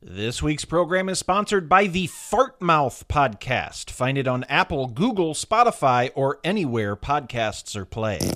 This week's program is sponsored by the Fartmouth Podcast. Find it on Apple, Google, Spotify, or anywhere podcasts are played.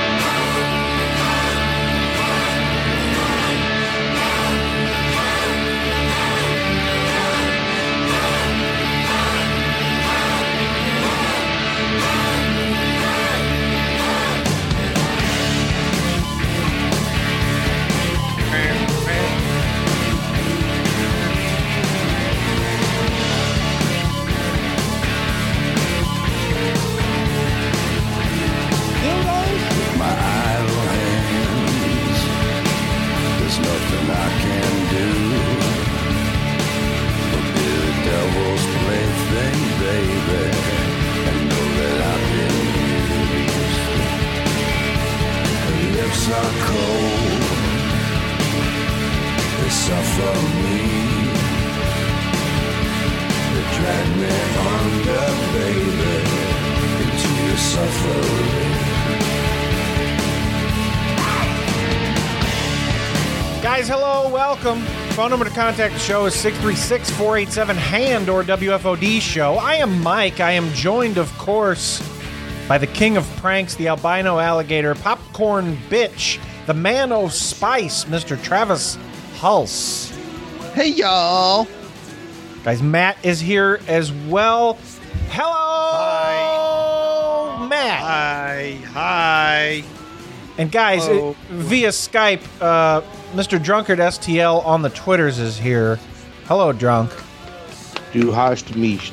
Guys, hello, welcome. Phone number to contact the show is 636-487-HAND or WFOD show. I am Mike. I am joined, of course, by the king of pranks, the albino alligator, popcorn bitch, the man of spice, Mr. Travis Hulse. Hey, y'all. Guys, Matt is here as well. Hello! Hi. Matt. Hi. And guys, via Skype, Mr. Drunkard STL on the Twitters is here. Hello, Drunk. Du hast mich.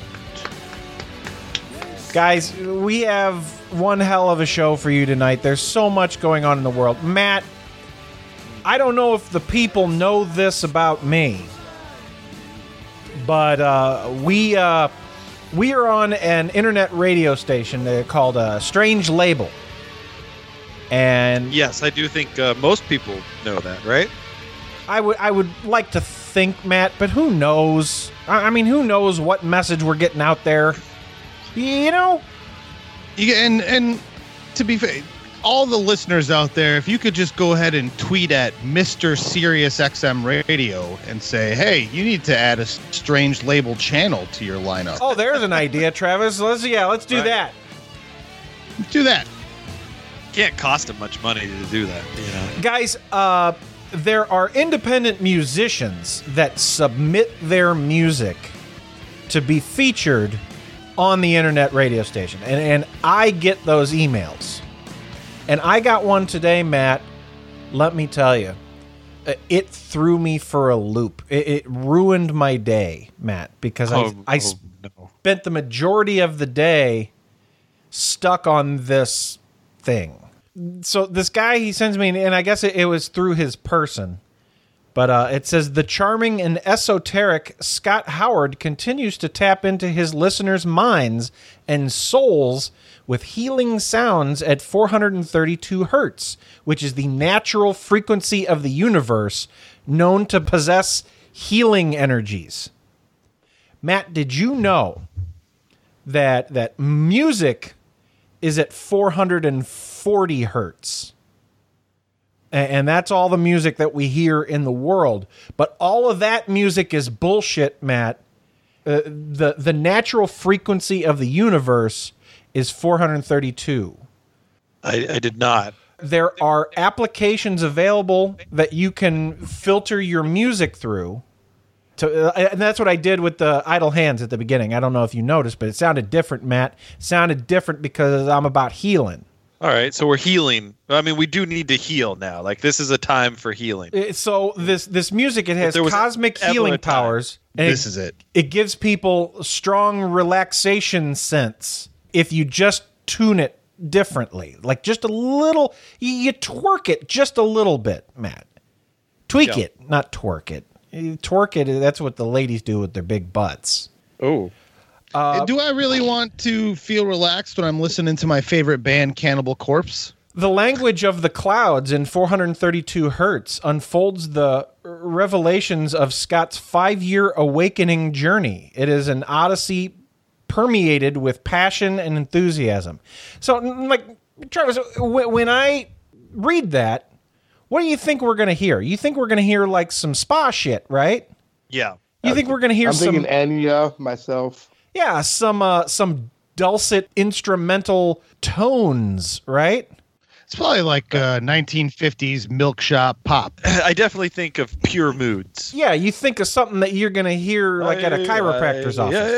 Guys, we have one hell of a show for you tonight. There's so much going on in the world. Matt, I don't know if the people know this about me, but we are on an internet radio station called Strange Label. And yes, I do think most people know that, right? I would like to think, Matt, but who knows? I mean, who knows what message we're getting out there? You know? And to be fair, all the listeners out there, if you could just go ahead and tweet at Mr. Sirius XM Radio and say, hey, you need to add a Strange Label channel to your lineup. Oh, there's an idea, Travis. Let's do that. Let's do that. Can't cost them much money to do that, you know. Guys, there are independent musicians that submit their music to be featured on the internet radio station. And I get those emails. And I got one today, Matt. Let me tell you, it threw me for a loop. It ruined my day, Matt, because I spent the majority of the day stuck on this thing. So this guy, he sends me, and I guess it was through his person, but it says, the charming and esoteric Scott Howard continues to tap into his listeners' minds and souls with healing sounds at 432 hertz, which is the natural frequency of the universe known to possess healing energies. Matt, did you know that music is at 440 hertz? And that's all the music that we hear in the world. But all of that music is bullshit, Matt. The natural frequency of the universe is 432. I did not. There are applications available that you can filter your music through. And that's what I did with the idle hands at the beginning. I don't know if you noticed, but it sounded different, Matt. It sounded different because I'm about healing. All right, so we're healing. I mean, we do need to heal now. Like, this is a time for healing. So this music, it has cosmic healing powers. And this is it. It gives people strong relaxation sense if you just tune it differently. Like, just a little, you twerk it just a little bit, Matt. Tweak it, not twerk it. Twerk it, that's what the ladies do with their big butts. Oh. Do I really want to feel relaxed when I'm listening to my favorite band, Cannibal Corpse? The language of the clouds in 432 hertz unfolds the revelations of Scott's 5-year awakening journey. It is an odyssey permeated with passion and enthusiasm. So, like, Travis, when I read that, what do you think we're going to hear? You think we're going to hear, like, some spa shit, right? Yeah. You think we're going to hear I'm thinking some Enya myself. Yeah, some dulcet instrumental tones, right? It's probably like 1950s milk shop pop. I definitely think of Pure Moods. Yeah, you think of something that you're going to hear like at a chiropractor's office.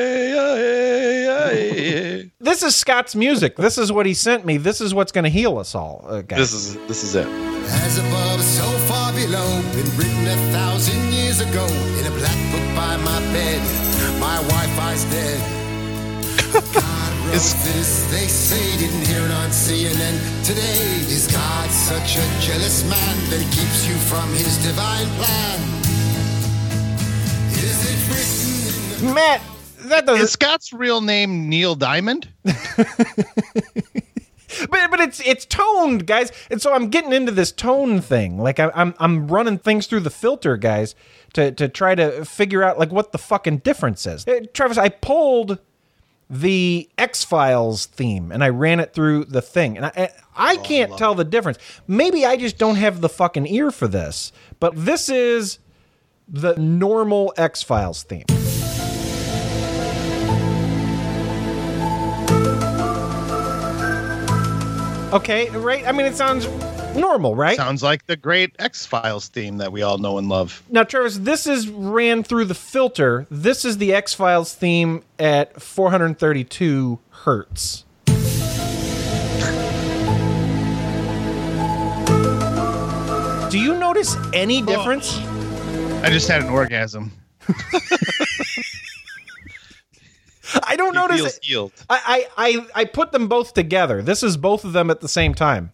This is Scott's music. This is what he sent me. This is what's going to heal us all, guys. This is it. As above, so far below, been written 1,000 years ago in a black book by my bed. My Wi-Fi's dead. God wrote this, they say, didn't hear it on CNN today. Is God such a jealous man that he keeps you from his divine plan? Is it written in the Matt, that doesn't... Is Scott's real name Neil Diamond? But it's toned, guys, and so I'm getting into this tone thing. Like I'm running things through the filter, guys, to try to figure out like what the fucking difference is. Travis, I pulled the X-Files theme and I ran it through the thing, and I can't tell the difference. Maybe I just don't have the fucking ear for this, but this is the normal X-Files theme. Okay, right? I mean, it sounds normal, right? Sounds like the great X-Files theme that we all know and love. Now, Travis, this is ran through the filter. This is the X-Files theme at 432 hertz. Do you notice any difference? I just had an orgasm. I don't notice it. Healed. I put them both together. This is both of them at the same time.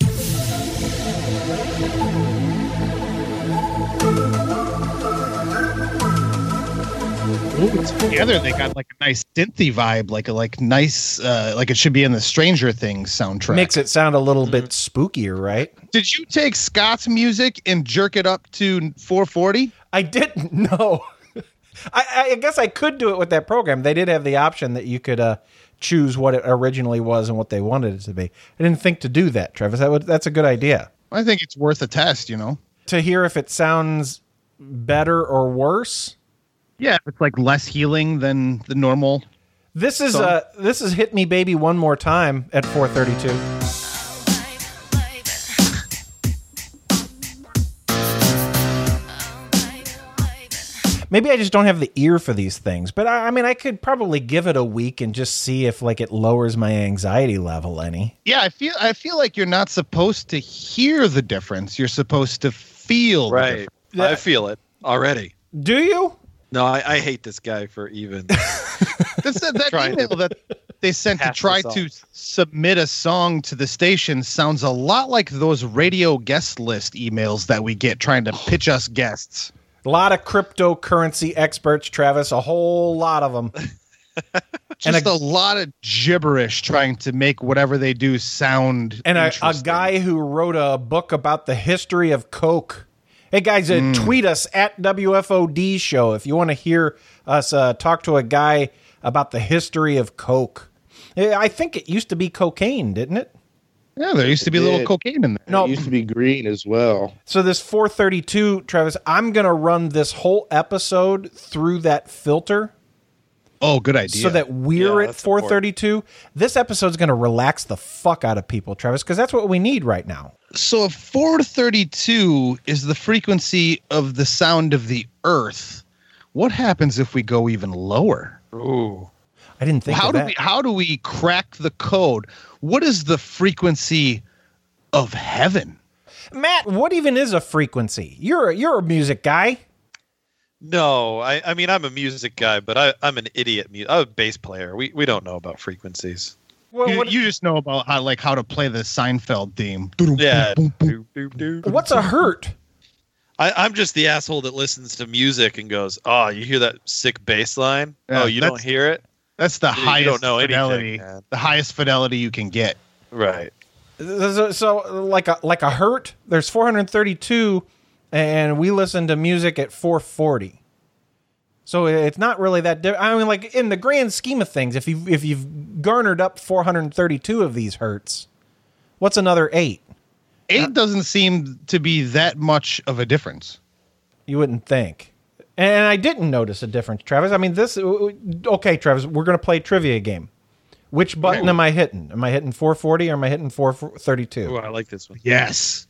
Together, they got like a nice synthy vibe, like nice, like it should be in the Stranger Things soundtrack. Makes it sound a little bit spookier, right? Did you take Scott's music and jerk it up to 440? I didn't know. I guess I could do it with that program. They did have the option that you could choose what it originally was and what they wanted it to be. I didn't think to do that, Travis. That's a good idea. I think it's worth a test, you know? To hear if it sounds better or worse. Yeah, if it's like less healing than the normal. This is Hit Me Baby One More Time at 432. Maybe I just don't have the ear for these things, but I mean, I could probably give it a week and just see if like it lowers my anxiety level any. Yeah, I feel like you're not supposed to hear the difference. You're supposed to feel the Right. difference. I feel it already. Do you? No, I hate this guy for even. That Trying email to that they sent to pass try this to off. submit a song to the station sounds a lot like those radio guest list emails that we get trying to pitch us guests. A lot of cryptocurrency experts, Travis, a whole lot of them. Just a lot of gibberish trying to make whatever they do sound And a interesting. guy who wrote a book about the history of Coke. Hey, guys, tweet us at WFOD Show if you want to hear us talk to a guy about the history of Coke. I think it used to be cocaine, didn't it? Yeah, there used to be a little did. cocaine in there. No. It used to be green as well. So this 432, Travis, I'm going to run this whole episode through that filter Oh, good idea. so that we're Yeah, at that's 432. This episode's going to relax the fuck out of people, Travis, because that's what we need right now. So if 432 is the frequency of the sound of the earth, what happens if we go even lower? Ooh. I didn't think of that. How do we crack the code? What is the frequency of heaven? Matt, what even is a frequency? You're a music guy. No, I mean, I'm a music guy, but I'm an idiot. I'm a bass player. We don't know about frequencies. Well, You just know about how to play the Seinfeld theme. Yeah. what's a hurt? I'm just the asshole that listens to music and goes, "Oh, you hear that sick bass line? Yeah, Oh, you don't that's- hear it? That's the You highest don't know anything, fidelity. man. The highest fidelity you can get. Right." So like a hurt, there's 432, and we listen to music at 440. So it's not really that different. I mean, like in the grand scheme of things, if you've garnered up 432 of these hertz, what's another 8? 8 doesn't seem to be that much of a difference. You wouldn't think. And I didn't notice a difference, Travis. I mean, okay, Travis, we're going to play a trivia game. Which button am I hitting? Am I hitting 440 or am I hitting 432? Oh, I like this one. Yes.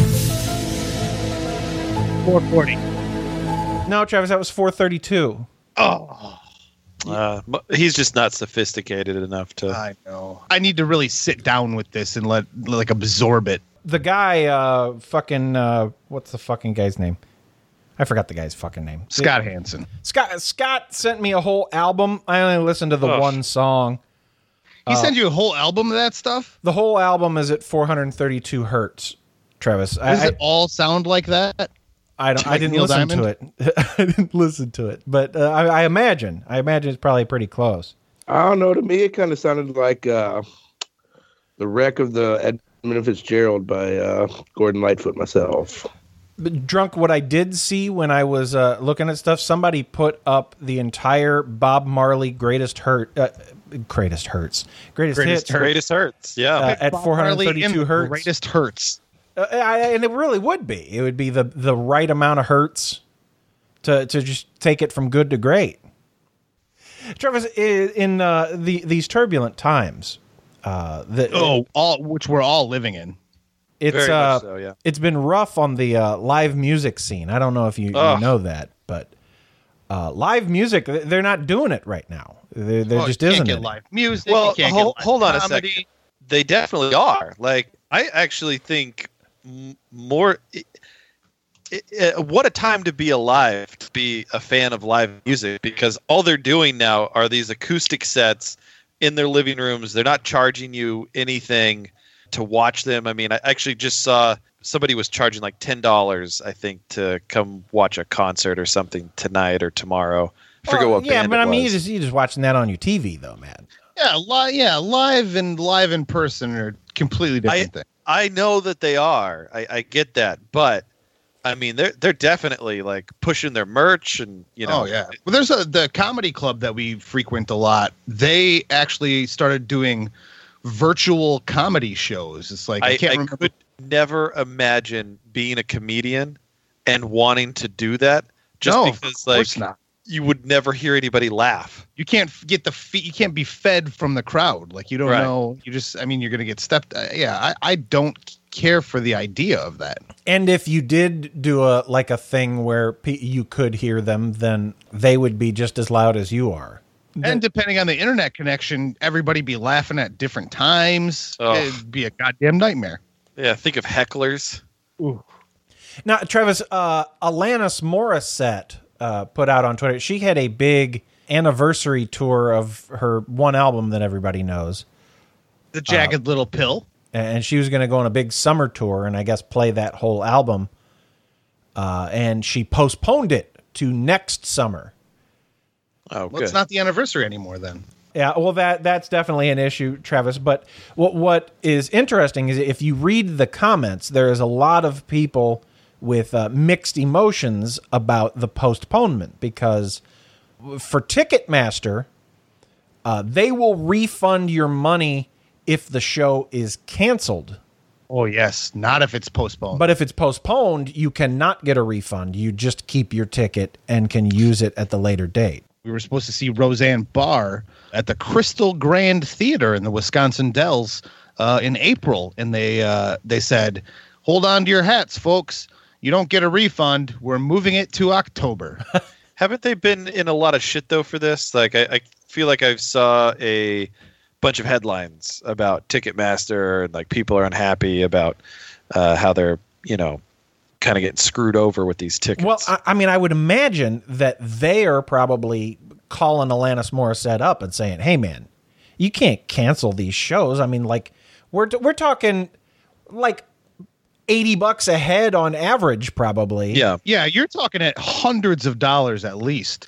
440. No, Travis, that was 432. Oh, He's just not sophisticated enough to. I know. I need to really sit down with this and absorb it. The guy, what's the fucking guy's name? I forgot the guy's fucking name. Scott Hansen. Scott sent me a whole album. I only listened to the one song. He sent you a whole album of that stuff? The whole album is at 432 hertz, Travis. Does it all sound like that? I didn't listen to it. I didn't listen to it, but I imagine it's probably pretty close. I don't know. To me, it kind of sounded like the wreck of the Edmund Fitzgerald by Gordon Lightfoot myself. But Drunk, what I did see when I was looking at stuff, somebody put up the entire Bob Marley greatest hits, Greatest hurts. Yeah. at 432 hertz. Greatest hurts. And it really would be. It would be the right amount of hertz to just take it from good to great. Travis, in these turbulent times, which we're all living in. It's Very much so, yeah. It's been rough on the live music scene. I don't know if you know that, but live music, they're not doing it right now. There just isn't get any. live music. Well, you can't get live hold on comedy. a second. They definitely are. Like, I actually think more. What a time to be alive, to be a fan of live music, because all they're doing now are these acoustic sets in their living rooms. They're not charging you anything to watch them. I mean, I actually just saw somebody was charging like $10, I think, to come watch a concert or something tonight or tomorrow. I forget what band but it I mean, was. you're just watching that on your TV, though, man. Yeah, live in person are completely different things. I know that they are. I get that, but I mean, they're definitely like pushing their merch and Oh yeah. Well, there's the comedy club that we frequent a lot. They actually started doing virtual comedy shows. It's like I can't remember. Could never imagine being a comedian and wanting to do that because like not. You would never hear anybody laugh. You can't get you can't be fed from the crowd. Like you don't know. You just you're going to get stepped. I don't care for the idea of that. And if you did do a thing where you could hear them, then they would be just as loud as you are. And depending on the internet connection, everybody be laughing at different times. Oh. It'd be a goddamn nightmare. Yeah, think of hecklers. Ooh. Now, Travis, Alanis Morissette put out on Twitter, she had a big anniversary tour of her one album that everybody knows. The Jagged Little Pill. And she was going to go on a big summer tour and I guess play that whole album. And she postponed it to next summer. Oh, well, it's not the anniversary anymore then. Yeah, well, that's definitely an issue, Travis. But what is interesting is if you read the comments, there is a lot of people with mixed emotions about the postponement because for Ticketmaster, they will refund your money if the show is canceled. Oh, yes. Not if it's postponed. But if it's postponed, you cannot get a refund. You just keep your ticket and can use it at the later date. We were supposed to see Roseanne Barr at the Crystal Grand Theater in the Wisconsin Dells in April. And they said, hold on to your hats, folks. You don't get a refund. We're moving it to October. Haven't they been in a lot of shit, though, for this? Like, I feel like I saw a bunch of headlines about Ticketmaster and, like, people are unhappy about how they're, kind of getting screwed over with these tickets. Well, I mean, I would imagine that they are probably calling Alanis Morissette up and saying, hey, man, you can't cancel these shows. I mean, like, we're talking, like, $80 a head on average, probably. Yeah. Yeah, you're talking at hundreds of dollars at least.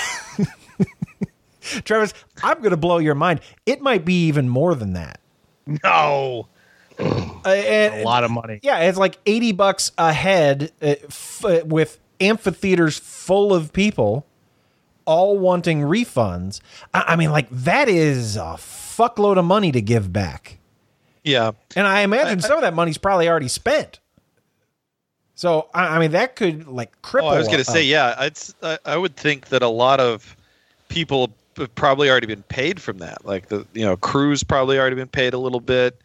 Travis, I'm going to blow your mind. It might be even more than that. No. A lot of money. Yeah, it's like $80 a head with amphitheaters full of people all wanting refunds. I mean, like, that is a fuckload of money to give back. Yeah. And I imagine some of that money's probably already spent. So I mean, that could like cripple. Oh, I was going to say, yeah. I would think that a lot of people have probably already been paid from that. Like crews probably already been paid a little bit.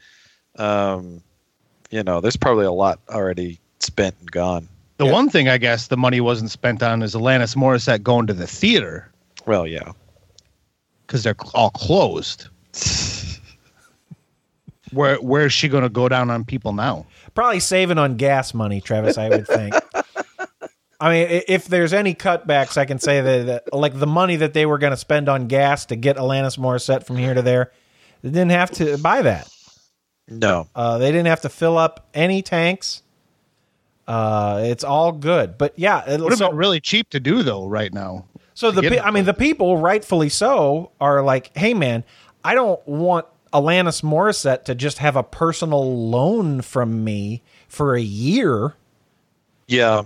There's probably a lot already spent and gone. The one thing I guess the money wasn't spent on is Alanis Morissette going to the theater. Well, yeah, because they're all closed. Where's she going to go down on people now? Probably saving on gas money, Travis, I would think. I mean, if there's any cutbacks, I can say that like the money that they were going to spend on gas to get Alanis Morissette from here to there, they didn't have to buy that. No. They didn't have to fill up any tanks. It's all good. But yeah, it would have been really cheap to do though right now. So the people, rightfully so, are like, hey man, I don't want Alanis Morissette to just have a personal loan from me for a year. Yeah.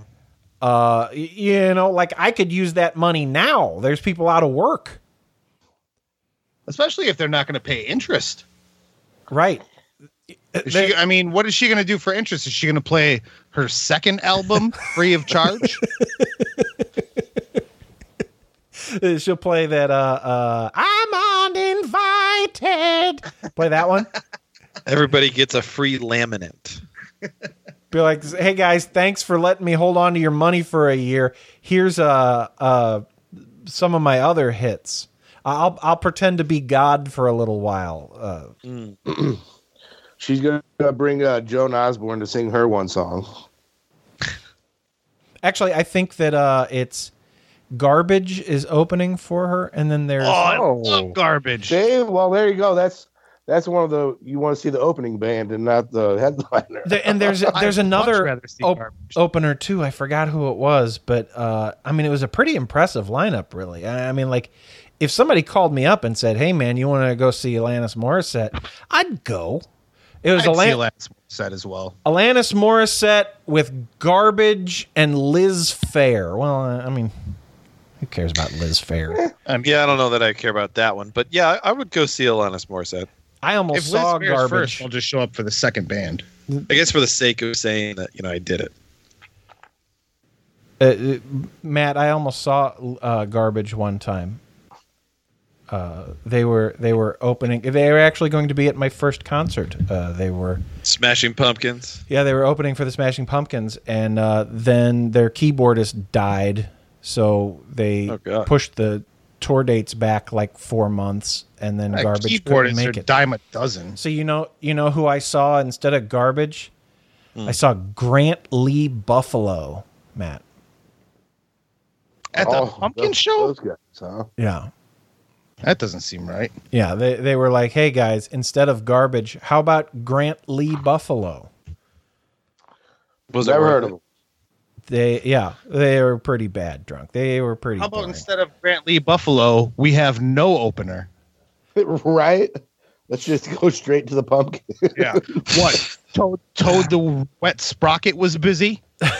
Like I could use that money now. There's people out of work. Especially if they're not going to pay interest. Right. What is she going to do for interest? Is she going to play her second album free of charge? She'll play that I'm uninvited. Play that one. Everybody gets a free laminate. Be like, hey guys, thanks for letting me hold on to your money for a year. Here's some of my other hits. I'll pretend to be God for a little while. She's gonna bring Joan Osborne to sing her one song. Actually, I think that it's Garbage is opening for her, and then there's I love Garbage. Dave, well, there you go. That's one of the you want to see the opening band and not the headliner. And there's another opener too. I forgot who it was, but it was a pretty impressive lineup, really. I mean, like if somebody called me up and said, "Hey, man, you want to go see Alanis Morissette?" I'd go. It was Alanis Morissette as well. Alanis Morissette with Garbage and Liz Phair. Well, I mean, who cares about Liz Phair? I don't know that I care about that one, but yeah, I would go see Alanis Morissette. I almost saw Garbage. First, I'll just show up for the second band. I guess for the sake of saying that, I did it. Matt, I almost saw Garbage one time. They were opening. They were actually going to be at my first concert. They were Smashing Pumpkins. Yeah, they were opening for the Smashing Pumpkins, and then their keyboardist died, so they pushed the tour dates back like 4 months, and then Garbage couldn't make it. Dime a dozen. So you know who I saw instead of Garbage? I saw Grant Lee Buffalo, Matt. At the Pumpkin show? Those guys, huh? Yeah. That doesn't seem right. Yeah, they were like, hey guys, instead of Garbage, how about Grant Lee Buffalo? Never heard of them. They were pretty bad drunk. They were pretty How about boring. Instead of Grant Lee Buffalo, we have no opener? Right? Let's just go straight to the pumpkin. Yeah. What? Toad the Wet Sprocket was busy?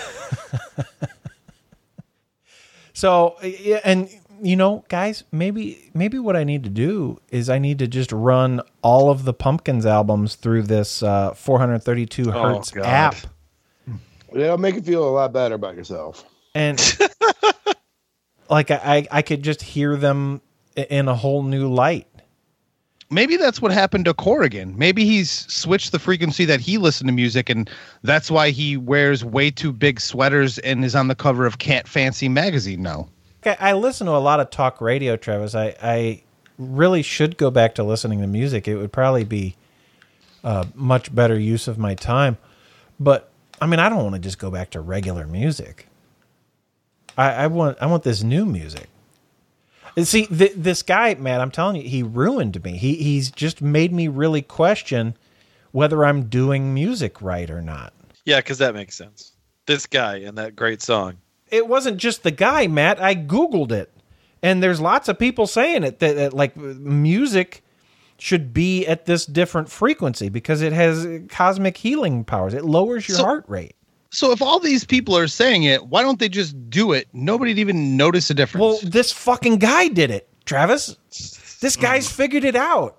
So, yeah, and guys, maybe what I need to do is I need to just run all of the Pumpkins albums through this 432 hertz app. It'll make you feel a lot better about yourself. And like I could just hear them in a whole new light. Maybe that's what happened to Corrigan. Maybe he's switched the frequency that he listened to music, and that's why he wears way too big sweaters and is on the cover of Can't Fancy magazine now. I listen to a lot of talk radio, Travis. I really should go back to listening to music. It would probably be a much better use of my time. But I mean, I don't want to just go back to regular music. I want this new music. And see, this guy, Matt, I'm telling you, he ruined me. He's just made me really question whether I'm doing music right or not. Yeah, because that makes sense. This guy and that great song. It wasn't just the guy, Matt. I Googled it. And there's lots of people saying it, that like music should be at this different frequency because it has cosmic healing powers. It lowers your heart rate. So if all these people are saying it, why don't they just do it? Nobody'd even notice a difference. Well, this fucking guy did it, Travis. This guy's figured it out.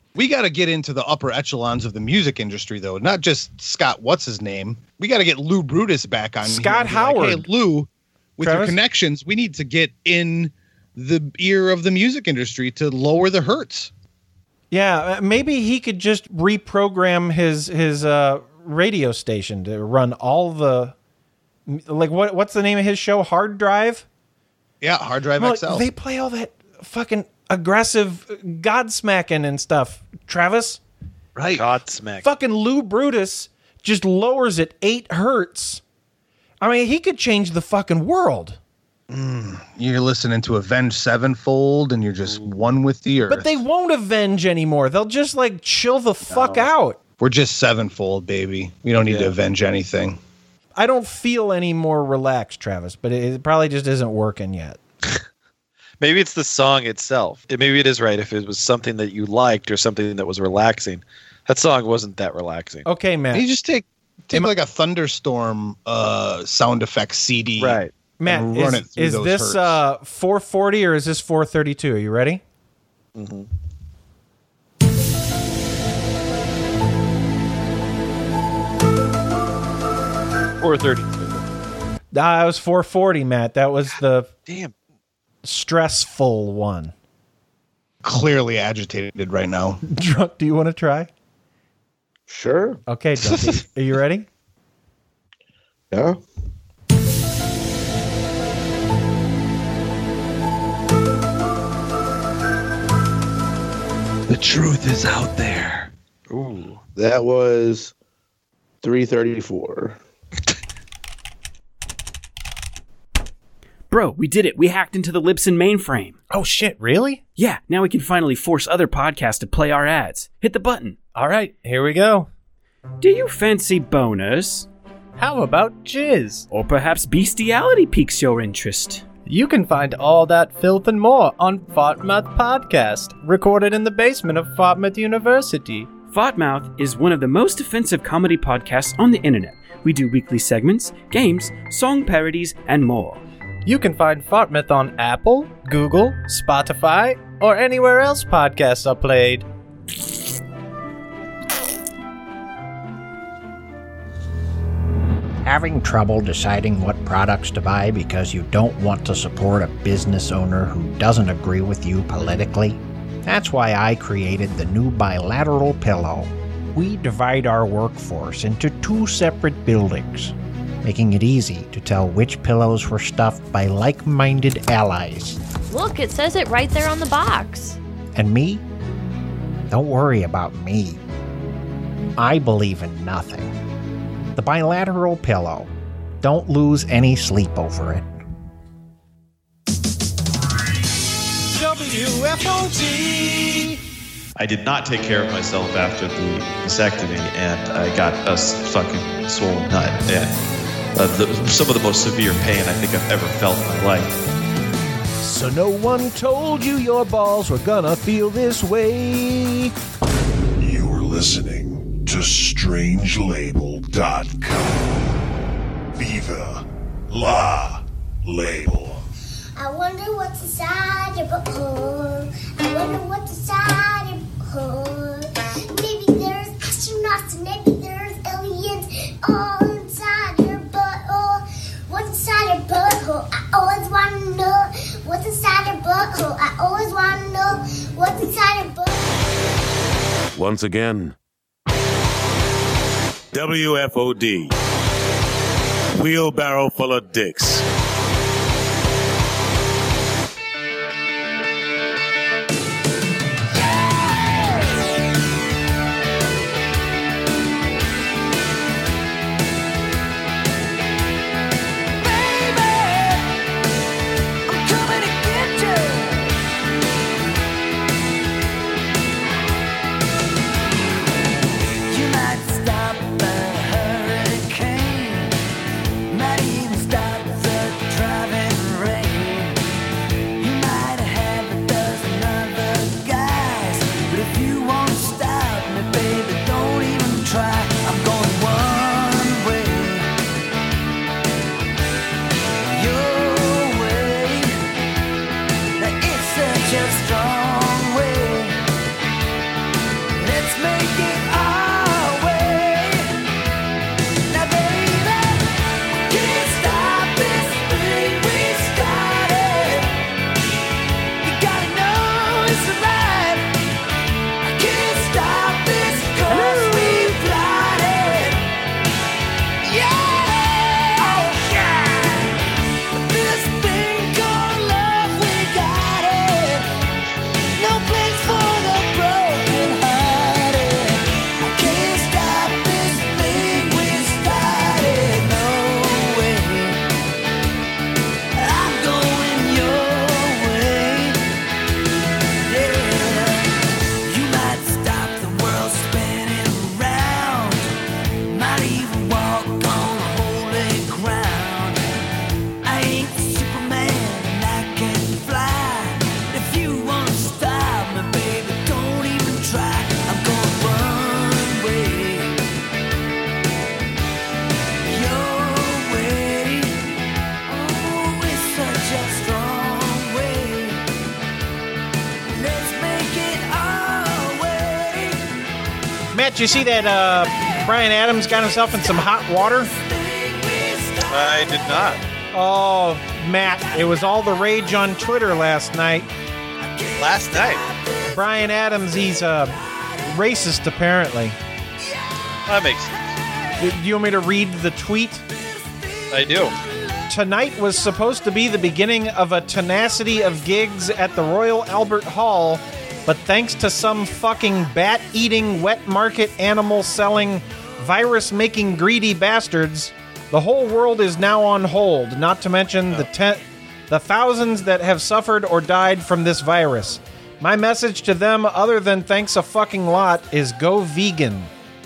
We got to get into the upper echelons of the music industry, though. Not just Scott, what's his name? We got to get Lou Brutus back on. Scott here and be Howard. Like, hey, Lou, with Travis? your connections, we need to get in the ear of the music industry to lower the hertz. Yeah, maybe he could just reprogram his radio station to run all the, like, what's the name of his show? Hard Drive? Yeah, Hard Drive Well, XL. they play all that fucking aggressive Godsmacking and stuff, Travis. Right. Godsmack. Fucking Lou Brutus just lowers it 8 hertz. I mean, he could change the fucking world. You're listening to Avenged Sevenfold, and you're just one with the earth. But they won't avenge anymore. They'll just, like, chill the fuck out. We're just Sevenfold, baby. We don't need to avenge anything. I don't feel any more relaxed, Travis, but it probably just isn't working yet. Maybe it's the song itself. Maybe it is right if it was something that you liked or something that was relaxing. That song wasn't that relaxing. Okay, man. You just take like a thunderstorm sound effect CD. Right. Matt, and run it through is those this hertz. 440 or is this 432? Are you ready? Mm-hmm. 432. It was 440, Matt. That was the Damn. stressful one. Clearly agitated right now. Drunk, do you want to try? Sure. Okay, Drunky. Are you ready? Yeah. The truth is out there. Ooh. That was 334. Bro, we did it. We hacked into the Libsyn mainframe. Oh shit, really? Yeah, now we can finally force other podcasts to play our ads. Hit the button. All right, here we go. Do you fancy boners? How about jizz? Or perhaps bestiality piques your interest? You can find all that filth and more on Fartmouth Podcast, recorded in the basement of Fartmouth University. Fartmouth is one of the most offensive comedy podcasts on the internet. We do weekly segments, games, song parodies, and more. You can find Fartmouth on Apple, Google, Spotify, or anywhere else podcasts are played. Having trouble deciding what products to buy because you don't want to support a business owner who doesn't agree with you politically? That's why I created the new Bilateral Pillow. We divide our workforce into 2 separate buildings, making it easy to tell which pillows were stuffed by like-minded allies. Look, it says it right there on the box. And me? Don't worry about me. I believe in nothing. The Bilateral Pillow. Don't lose any sleep over it. WFOG! I did not take care of myself after the vasectomy, and I got a fucking swollen nut. And some of the most severe pain I think I've ever felt in my life. So no one told you your balls were gonna feel this way. You're listening to strangelabel.com. Viva la label. I wonder what's inside your butthole. I wonder what's inside your butthole. Maybe there's astronauts and maybe there's aliens all inside your butthole. What's inside your butthole? I always want to know. What's inside your butthole? I always want to know. What's inside your butthole? Once again, WFOD. Wheelbarrow full of dicks. Might even stop the Matt, you see that Bryan Adams got himself in some hot water? I did not. Oh, Matt, it was all the rage on Twitter last night. Last night? Bryan Adams, he's racist, apparently. That makes sense. Do you want me to read the tweet? I do. Tonight was supposed to be the beginning of a tenacity of gigs at the Royal Albert Hall, but thanks to some fucking bat-eating, wet market animal-selling, virus-making greedy bastards, the whole world is now on hold, not to mention the thousands that have suffered or died from this virus. My message to them, other than thanks a fucking lot, is go vegan.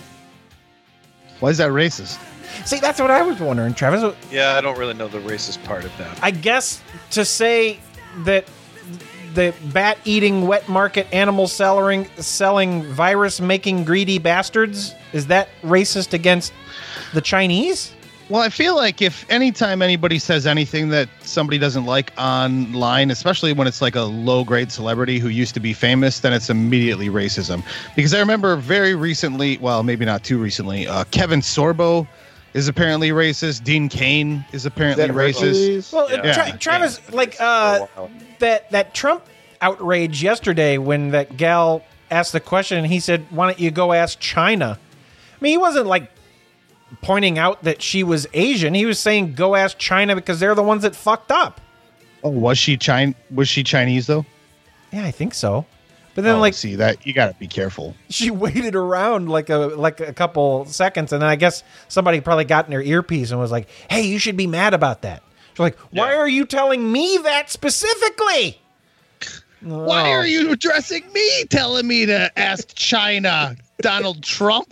Why is that racist? See, that's what I was wondering, Travis. Yeah, I don't really know the racist part of that. I guess to say that the bat-eating, wet market, animal-selling, virus-making, greedy bastards, is that racist against the Chinese? Well, I feel like if anytime anybody says anything that somebody doesn't like online, especially when it's like a low-grade celebrity who used to be famous, then it's immediately racism. Because I remember very recently, well, maybe not too recently, Kevin Sorbo is apparently racist. Dean Cain is apparently racist. Well, Travis, like that Trump outrage yesterday when that gal asked the question and he said, "Why don't you go ask China?" I mean, he wasn't like pointing out that she was Asian. He was saying, "Go ask China because they're the ones that fucked up." Oh, was she Chinese though? Yeah, I think so. But then, see that you got to be careful. She waited around like a couple seconds, and then I guess somebody probably got in her earpiece and was like, "Hey, you should be mad about that." She's like, "Why are you telling me that specifically? Why are you addressing me, telling me to ask China, Donald Trump?"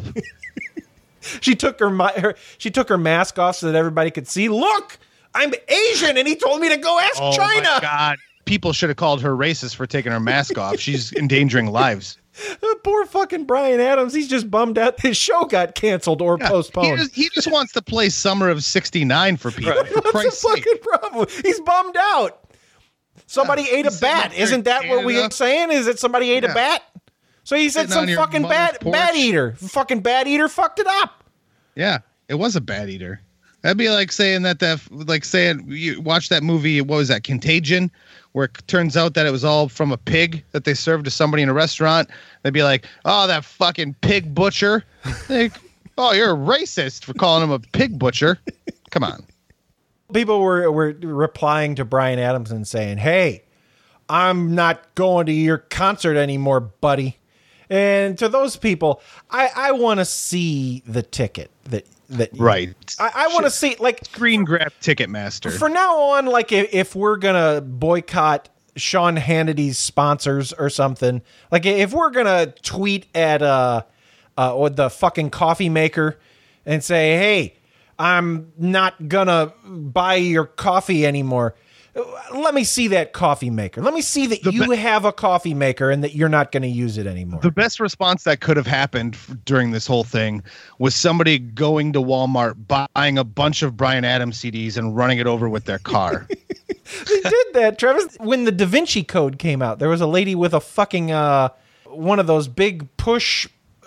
She took her mask off so that everybody could see. Look, I'm Asian, and he told me to go ask China. Oh my God. People should have called her racist for taking her mask off. She's endangering lives. Poor fucking Bryan Adams. He's just bummed out his show got canceled or postponed. He just wants to play Summer of '69 for people. Right. What's the fucking problem? He's bummed out. Somebody ate a bat. Isn't that what we're saying? Is it somebody ate a bat? So he said some fucking bat eater. Fucking bat eater fucked it up. Yeah, it was a bat eater. That'd be like saying saying you watch that movie, what was that, Contagion, where it turns out that it was all from a pig that they served to somebody in a restaurant. They'd be like, "Oh, that fucking pig butcher." Like, "Oh, you're a racist for calling him a pig butcher." Come on. People were replying to Bryan Adams and saying, "Hey, I'm not going to your concert anymore, buddy." And to those people, I want to see the ticket that right. I want to see, like, screen grab Ticketmaster. For now on, like, if we're gonna boycott Sean Hannity's sponsors or something, like if we're gonna tweet at or the fucking coffee maker and say, "Hey, I'm not gonna buy your coffee anymore," let me see that coffee maker. Let me see that you have a coffee maker and that you're not going to use it anymore. The best response that could have happened during this whole thing was somebody going to Walmart, buying a bunch of Bryan Adams CDs and running it over with their car. They did that, Travis. When the Da Vinci Code came out, there was a lady with a fucking one of those big push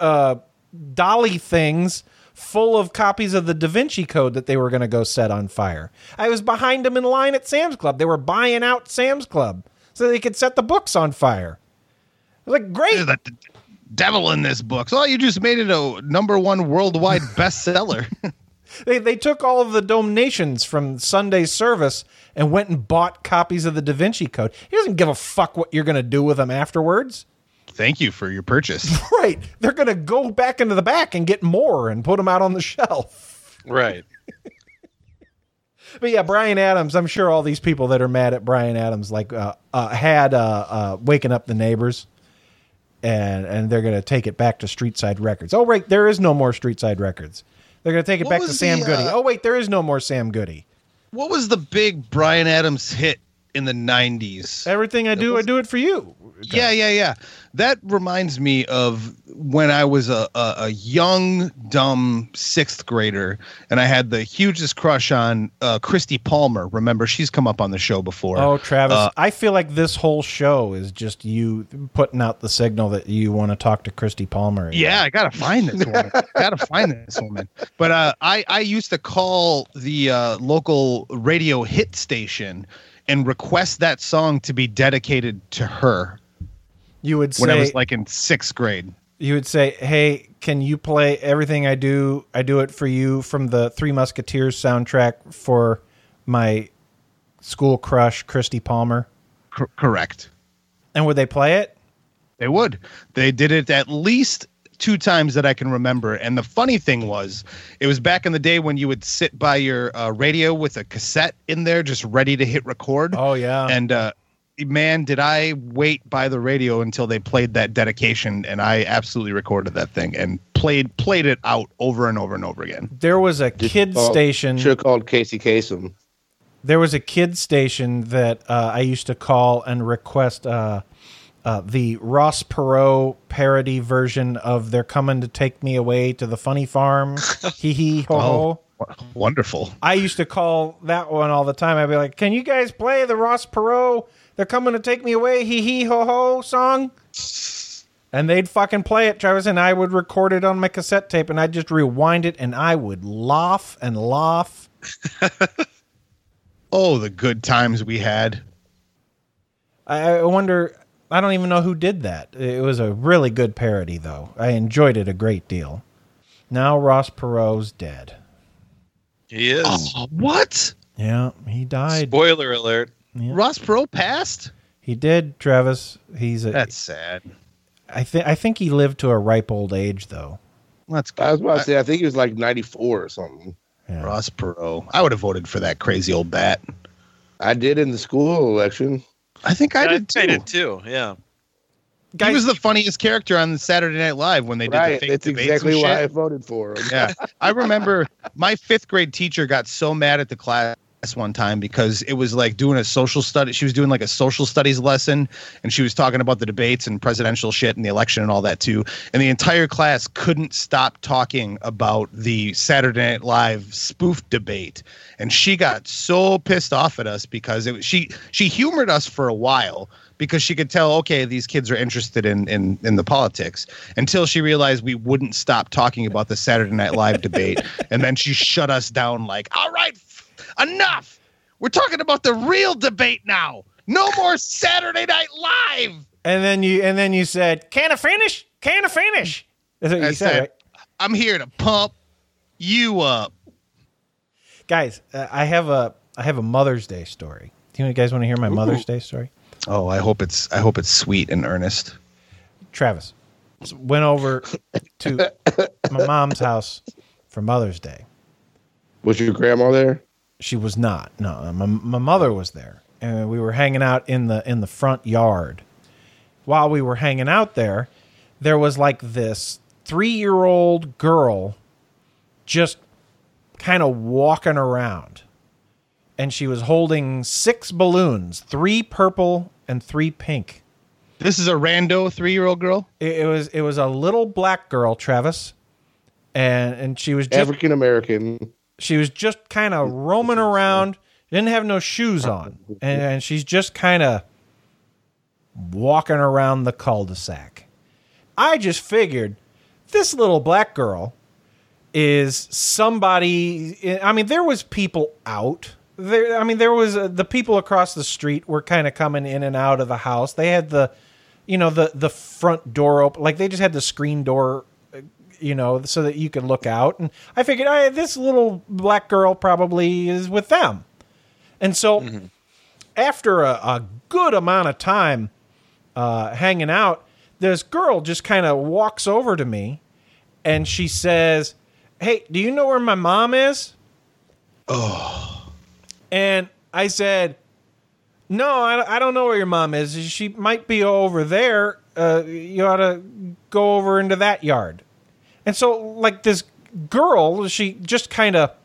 dolly things full of copies of the Da Vinci Code that they were going to go set on fire. I was behind them in line at Sam's Club. They were buying out Sam's Club so they could set the books on fire. I was like, great. There's the devil in this book. So you just made it a #1 worldwide bestseller. They took all of the donations from Sunday's service and went and bought copies of the Da Vinci Code. He doesn't give a fuck what you're going to do with them afterwards. Thank you for your purchase. Right. They're going to go back into the back and get more and put them out on the shelf. Right. But yeah, Bryan Adams, I'm sure all these people that are mad at Bryan Adams had Waking Up the Neighbors, and they're going to take it back to Street Side Records. Oh, right, there is no more Street Side Records. They're going to take it back to Sam Goody. Oh, wait, there is no more Sam Goody. What was the big Bryan Adams hit in the 90s? Everything I do it for you. Yeah. That reminds me of when I was a young, dumb 6th grader, and I had the hugest crush on Christy Palmer. Remember, she's come up on the show before. Oh, Travis, I feel like this whole show is just you putting out the signal that you want to talk to Christy Palmer. Yeah, I gotta find this woman. But I used to call the local radio hit station and request that song to be dedicated to her. You would say, when I was like in 6th grade. You would say, "Hey, can you play Everything I Do It For You from the Three Musketeers soundtrack for my school crush, Christy Palmer?" Correct. And would they play it? They would. They did it at least 2 times that I can remember. And the funny thing was, it was back in the day when you would sit by your radio with a cassette in there just ready to hit record. Oh, yeah. And man, did I wait by the radio until they played that dedication, and I absolutely recorded that thing and played it out over and over and over again. There was a kid station. Should have called Casey Kasem. There was a kid station that I used to call and request the Ross Perot parody version of "They're Coming to Take Me Away to the Funny Farm." Hee hee ho ho. Wonderful. I used to call that one all the time. I'd be like, "Can you guys play the Ross Perot "They're Coming to Take Me Away, hee hee ho ho" song?" And they'd fucking play it, Travis, and I would record it on my cassette tape, and I'd just rewind it, and I would laugh and laugh. Oh, the good times we had. I wonder, I don't even know who did that. It was a really good parody, though. I enjoyed it a great deal. Now Ross Perot's dead. He is. Oh, what? Yeah, he died. Spoiler alert. Yeah. Ross Perot passed? He did, Travis. That's sad. I think he lived to a ripe old age, though. That's good. I was about to say, I think he was like 94 or something. Yeah. Ross Perot. I would have voted for that crazy old bat. I did in the school election. I think I did too. I did too, yeah. He was the funniest character on Saturday Night Live when they did the fake That's debates exactly and why shit. I voted for him. Yeah. I remember my 5th grade teacher got so mad at the class one time because it was like doing a social study. She was doing like a social studies lesson, and she was talking about the debates and presidential shit and the election and all that too. And the entire class couldn't stop talking about the Saturday Night Live spoof debate. And she got so pissed off at us because she humored us for a while because she could tell, okay, these kids are interested in the politics, until she realized we wouldn't stop talking about the Saturday Night Live debate. And then she shut us down like, all right, enough. We're talking about the real debate now. No more Saturday Night Live. And then you said, "Can I finish? Can I finish?" That's what you said, right? I'm here to pump you up. Guys, I have a Mother's Day story. Do you guys want to hear my Mother's Day story? Oh, I hope it's sweet and earnest. Travis went over to my mom's house for Mother's Day. Was your grandma there? She was not. No, my mother was there, and we were hanging out in the front yard. While we were hanging out there was like this 3-year-old girl just kind of walking around, and she was holding 6 balloons, 3 purple and 3 pink. This is a rando 3-year-old girl? It was a little black girl, Travis, and she was just African American. She was just kind of roaming around, didn't have no shoes on, and she's just kind of walking around the cul-de-sac. I just figured this little black girl is somebody. I mean, there was people out there. I mean, there was the people across the street were kind of coming in and out of the house. They had the front door open, like they just had the screen door, so that you could look out. And I figured, this little black girl probably is with them. And so after a good amount of time hanging out, this girl just kind of walks over to me and she says, "Hey, do you know where my mom is?" Oh. And I said, "No, I don't know where your mom is. She might be over there. You ought to go over into that yard." And so, like, this girl, she just kind of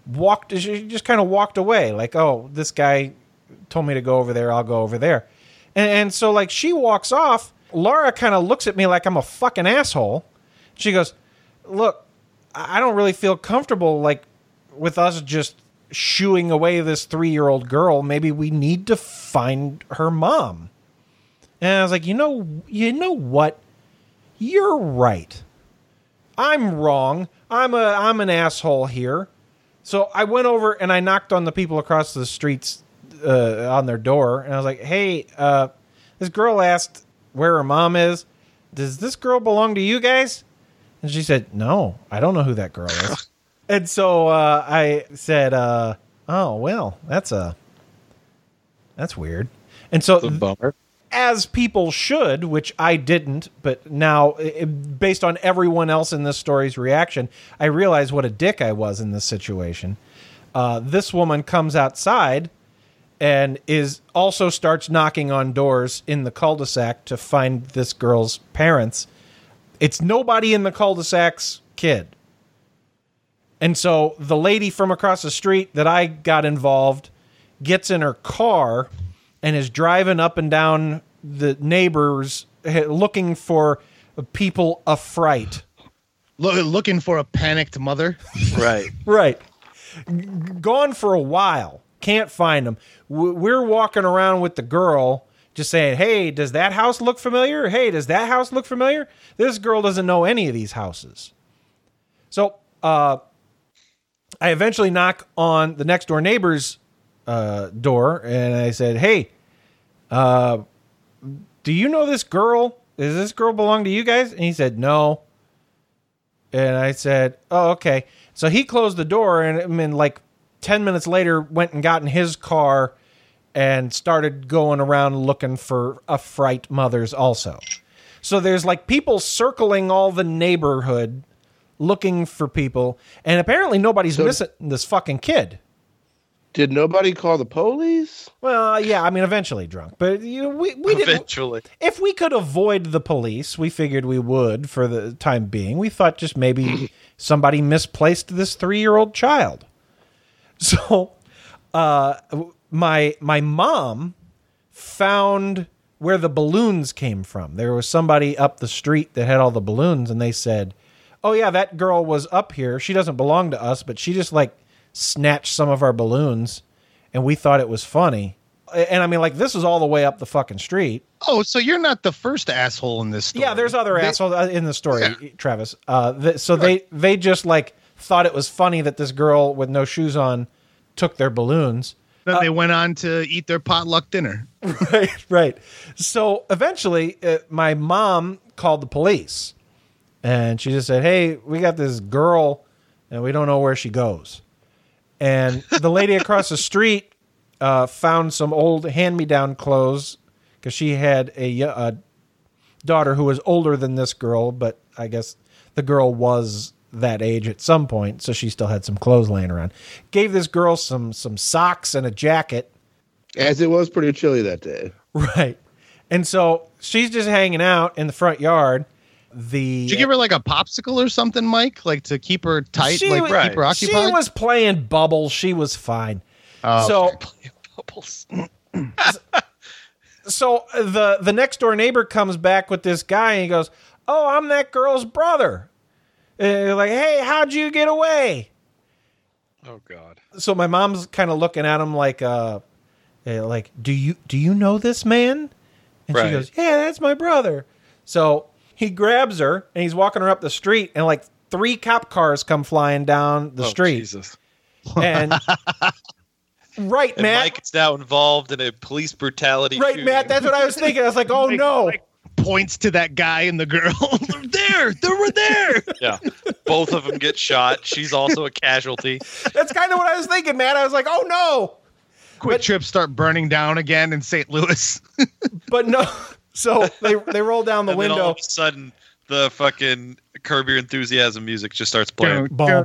walked away. Like, "Oh, this guy told me to go over there. I'll go over there." And so, like, she walks off. Laura kind of looks at me like I'm a fucking asshole. She goes, look, I don't really feel comfortable, like, with us just shooing away this 3-year-old girl. Maybe we need to find her mom. And I was like, you know what? You're right. I'm wrong. I'm an asshole here. So I went over and I knocked on the people across the streets on their door, and I was like, hey, this girl asked where her mom is. Does this girl belong to you guys? And she said, no, I don't know who that girl is. And so I said, oh, well, that's weird. And so, bummer. As people should, which I didn't, but now, based on everyone else in this story's reaction, I realize what a dick I was in this situation. This woman comes outside and also starts knocking on doors in the cul-de-sac to find this girl's parents. It's nobody in the cul-de-sac's kid. And so the lady from across the street that I got involved gets in her car and is driving up and down the neighbors looking for people affright. Looking for a panicked mother. Right. Right. Gone for a while. Can't find them. We're walking around with the girl just saying, hey, does that house look familiar? Hey, does that house look familiar? This girl doesn't know any of these houses. So I eventually knock on the next door neighbor's door, and I said, hey, do you know this girl? Does this girl belong to you guys? And he said, no. And I said, oh, okay. So he closed the door, and I mean, like 10 minutes later, went and got in his car and started going around looking for affright mothers also. So there's like people circling all the neighborhood looking for people, and apparently nobody's missing this fucking kid. Did nobody call the police? Well, yeah, I mean, eventually drunk. But we didn't. Eventually. If we could avoid the police, we figured we would for the time being. We thought just maybe somebody misplaced this 3-year-old child. So my mom found where the balloons came from. There was somebody up the street that had all the balloons, and they said, oh, yeah, that girl was up here. She doesn't belong to us, but she just, like, snatched some of our balloons, and we thought it was funny. And I mean, like, this is all the way up the fucking street. Oh, so you're not the first asshole in this story. Yeah, there's other assholes in the story, Travis. They just, like, thought it was funny that this girl with no shoes on took their balloons. Then they went on to eat their potluck dinner. Right. So eventually, my mom called the police, and she just said, hey, we got this girl, and we don't know where she goes. And the lady across the street found some old hand-me-down clothes because she had a daughter who was older than this girl, but I guess the girl was that age at some point, so she still had some clothes laying around. Gave this girl some socks and a jacket. As it was pretty chilly that day. Right. And so she's just hanging out in the front yard. Did you give her like a popsicle or something, Mike? Like to keep her tight, keep her occupied? She was playing bubbles. She was fine. Oh, so okay. Playing bubbles. So the next door neighbor comes back with this guy, and he goes, oh, I'm that girl's brother. Like, hey, how'd you get away? Oh, God. So my mom's kind of looking at him like, do you know this man? And Right. she goes, yeah, that's my brother. So he grabs her, and he's walking her up the street, and like 3 cop cars come flying down the street. Jesus. And right, And Matt. Mike is now involved in a police brutality Right, shooting. Matt. That's what I was thinking. I was like, oh, no. Points to that guy and the girl. They were there. Yeah. Both of them get shot. She's also a casualty. That's kind of what I was thinking, Matt. I was like, oh, no. Quick Trips start burning down again in St. Louis. But no. So they roll down the And window. then all of a sudden, the fucking Curb Your Enthusiasm music just starts playing. Boom.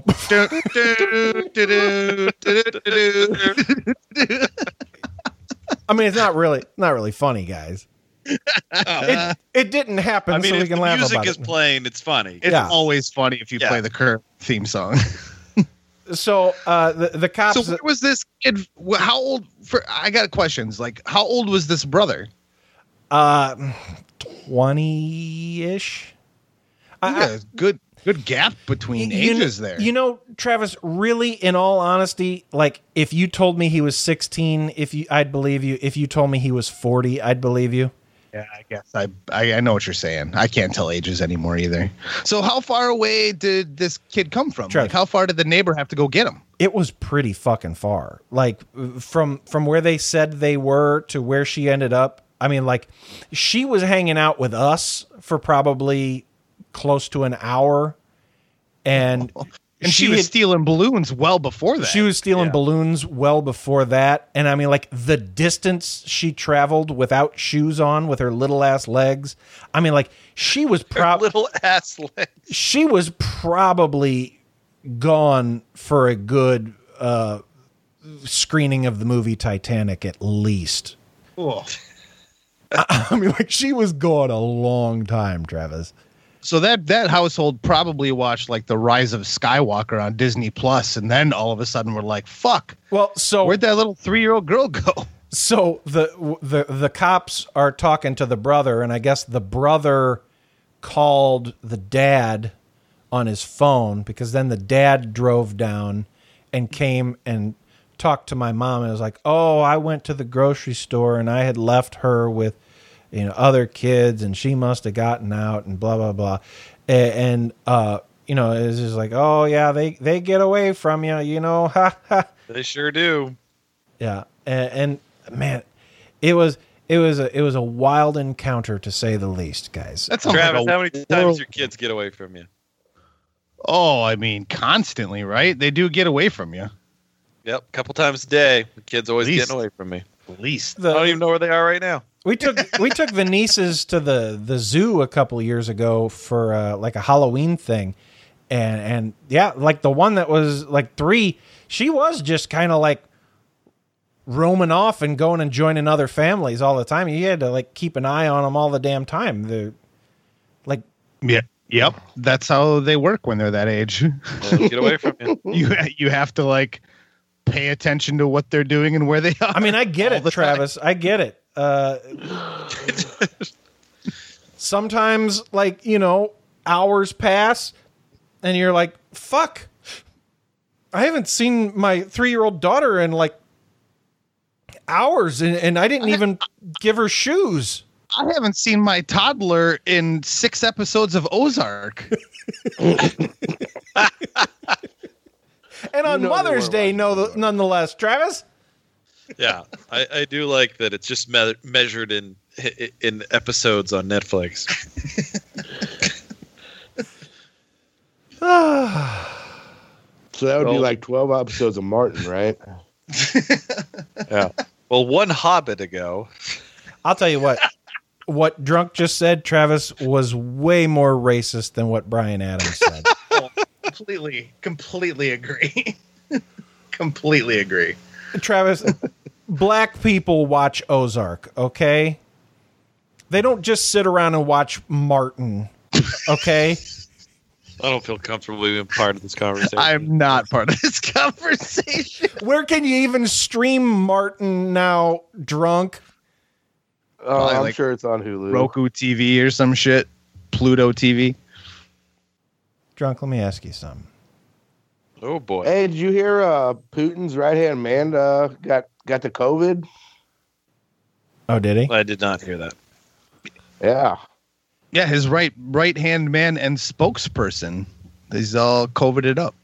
I mean, it's not really funny, guys. It didn't happen, I mean, so we if can the laugh music about is it. playing, it's funny. It's Yeah. always funny if you play the Curb theme song. So the cops. So where was this kid? How old? I got questions. Like, how old was this brother? 20-ish. Good gap between ages there. You know, Travis, really, in all honesty, like, if you told me he was 16, I'd believe you. If you told me he was 40, I'd believe you. Yeah, I guess I know what you're saying. I can't tell ages anymore either. So how far away did this kid come from? Travis, like, how far did the neighbor have to go get him? It was pretty fucking far. Like, from where they said they were to where she ended up. I mean, like, she was hanging out with us for probably close to an hour. And she was stealing balloons well before that. She was stealing balloons well before that. And I mean, like, the distance she traveled without shoes on with her little ass legs. I mean, like, she was little ass legs. She was probably gone for a good screening of the movie Titanic, at least. Oh. I mean, like, she was gone a long time, Travis. So that household probably watched like The Rise of Skywalker on Disney Plus, and then all of a sudden we're like, "Fuck!" Well, so where'd that little 3-year-old girl go? So the cops are talking to the brother, and I guess the brother called the dad on his phone, because then the dad drove down and came and talked to my mom, and was like, "Oh, I went to the grocery store and I had left her with, you know, other kids, and she must have gotten out and blah, blah, blah." And you know, it's just like, "Oh yeah, they get away from you, you know." Ha ha. They sure do. Yeah. And man, it was a wild encounter, to say the least, guys. That's Travis, how many times your kids get away from you? Oh, I mean, constantly, right? They do get away from you. Yep, a couple times a day. The kids always getting away from me. At least. I don't even know where they are right now. We took the nieces to the zoo a couple of years ago for like a Halloween thing, and yeah, like the one that was like 3, she was just kind of like roaming off and going and joining other families all the time. You had to like keep an eye on them all the damn time. They're like, yep, that's how they work when they're that age. Get away from you. You have to like pay attention to what they're doing and where they are. I mean, I get it, Travis. Time. I get it. Sometimes, like, you know, hours pass and you're like, fuck, I haven't seen my 3-year-old daughter in like hours, and I didn't even give her shoes. I haven't seen my toddler in 6 episodes of Ozark. And on Mother's Day, nonetheless, Travis. Yeah, I do like that it's just measured in episodes on Netflix. So that would be like 12 episodes of Martin, right? Yeah. Well, one Hobbit ago. I'll tell you what Drunk just said, Travis, was way more racist than what Brian Adams said. Completely agree. Completely agree. Travis, black people watch Ozark, okay? They don't just sit around and watch Martin, okay? I don't feel comfortable being part of this conversation. I'm not part of this conversation. Where can you even stream Martin now, Drunk? I'm like sure it's on Hulu. Roku TV or some shit. Pluto TV. Drunk, let me ask you something. Oh, boy. Hey, did you hear Putin's right-hand man got the COVID? Oh, did he? I did not hear that. Yeah. Yeah, his right-hand man and spokesperson. He's all COVIDed up.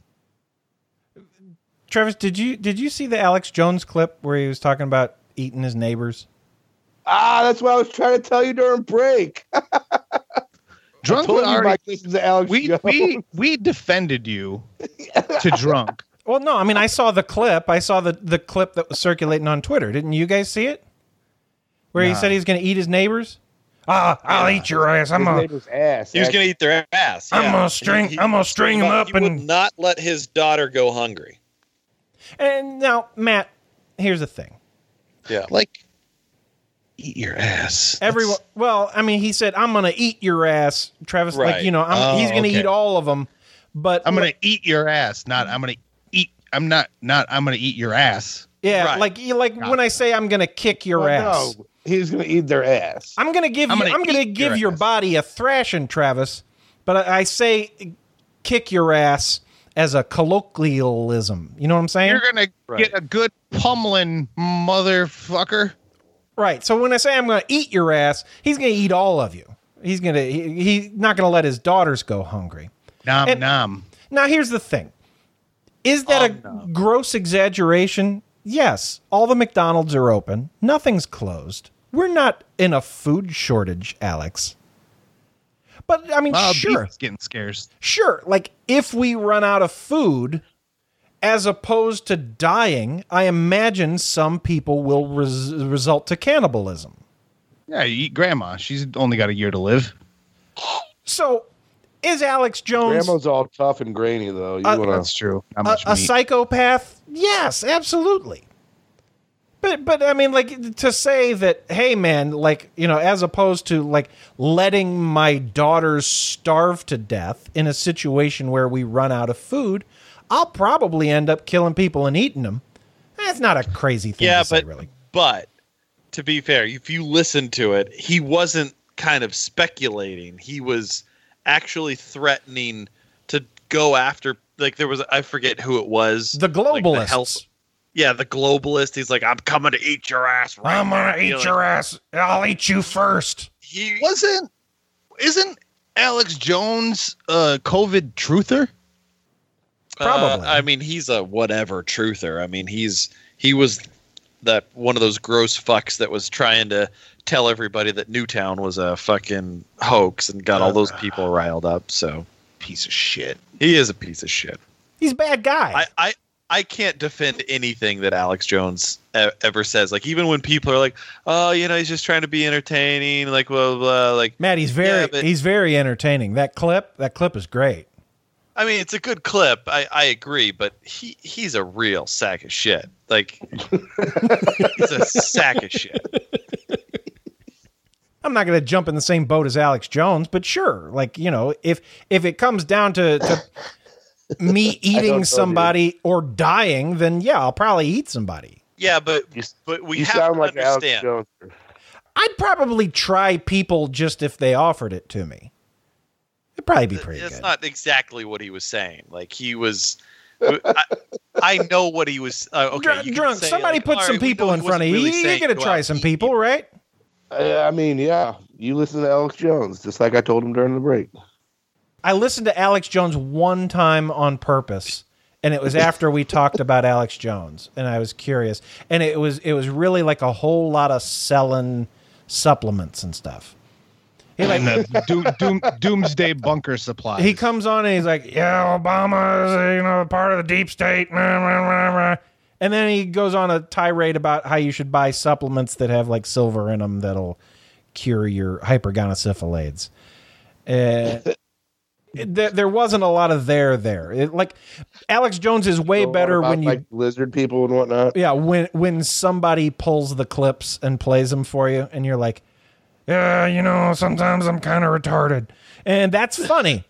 Travis, did you see the Alex Jones clip where he was talking about eating his neighbors? That's what I was trying to tell you during break. Drunk would already listen to Alex Jones. We defended you to Drunk. Well, no, I mean, I saw the clip. I saw the clip that was circulating on Twitter. Didn't you guys see it? Where he said he's going to eat his neighbors? I'll eat your ass. Neighbor's ass. He was going to eat their ass. Yeah. I'm gonna string him up he would not let his daughter go hungry. And now, Matt, here's the thing. Yeah. Like, eat your ass. Everyone. Well, I mean, he said, "I'm gonna eat your ass," Travis. Right. Like, you know, he's gonna eat all of them. But I'm gonna eat your ass. Not I'm gonna eat. I'm gonna eat your ass. Yeah, Right. like when I say I'm gonna kick your ass. No. He's gonna eat their ass. I'm gonna give your body a thrashing, Travis. But I say kick your ass as a colloquialism. You know what I'm saying? You're going to get a good pummeling, motherfucker. Right. So when I say I'm going to eat your ass, he's going to eat all of you. He's not going to let his daughters go hungry. Nom. Now, here's the thing. Is that a gross exaggeration? Yes. All the McDonald's are open. Nothing's closed. We're not in a food shortage, Alex. But, I mean, sure. Beef's getting scarce. Sure. Like, if we run out of food, as opposed to dying, I imagine some people will result to cannibalism. Yeah, you eat grandma. She's only got a year to live. So, is Alex Jones... Grandma's all tough and grainy, though. That's true. Not much a psychopath? Yes, absolutely. But I mean, like, to say that, hey, man, like, you know, as opposed to, like, letting my daughters starve to death in a situation where we run out of food, I'll probably end up killing people and eating them. That's not a crazy thing to say, really. But, to be fair, if you listen to it, he wasn't kind of speculating. He was actually threatening to go after, like, there was, I forget who it was. The globalists. Like the globalist. He's like, I'm coming to eat your ass. Right I'm going to eat your ass. I'll eat you first. Isn't Alex Jones a COVID truther? Probably. I mean, he's a whatever truther. I mean, he was that one of those gross fucks that was trying to tell everybody that Newtown was a fucking hoax and got all those people riled up. So, piece of shit. He is a piece of shit. He's a bad guy. I can't defend anything that Alex Jones ever says. Like, even when people are like, "Oh, you know, he's just trying to be entertaining," like, blah, blah, blah. Like, Matt, he's very entertaining. That clip is great. I mean, it's a good clip. I agree, but he's a real sack of shit. Like, he's a sack of shit. I'm not going to jump in the same boat as Alex Jones, but sure, like, you know, if it comes down to me eating somebody or dying, then yeah, I'll probably eat somebody. Yeah, but we have sound to like understand. Alex Jones. I'd probably try people just if they offered it to me. It'd probably be pretty good. That's not exactly what he was saying. Like, he was. I know what he was. Okay, drunk. Somebody like, put some people in front of you. You're going to try some people, right? I mean, yeah. You listen to Alex Jones, just like I told him during the break. I listened to Alex Jones one time on purpose, and it was after we talked about Alex Jones, and I was curious. And it was really like a whole lot of selling supplements and stuff. He like doomsday bunker supply. He comes on and he's like, "Yeah, Obama is part of the deep state," and then he goes on a tirade about how you should buy supplements that have like silver in them that'll cure your hypergonosyphilades. There wasn't a lot of there. Like, Alex Jones is way better when you like lizard people and whatnot. Yeah, when somebody pulls the clips and plays them for you, and you're like, yeah, sometimes I'm kind of retarded, and that's funny.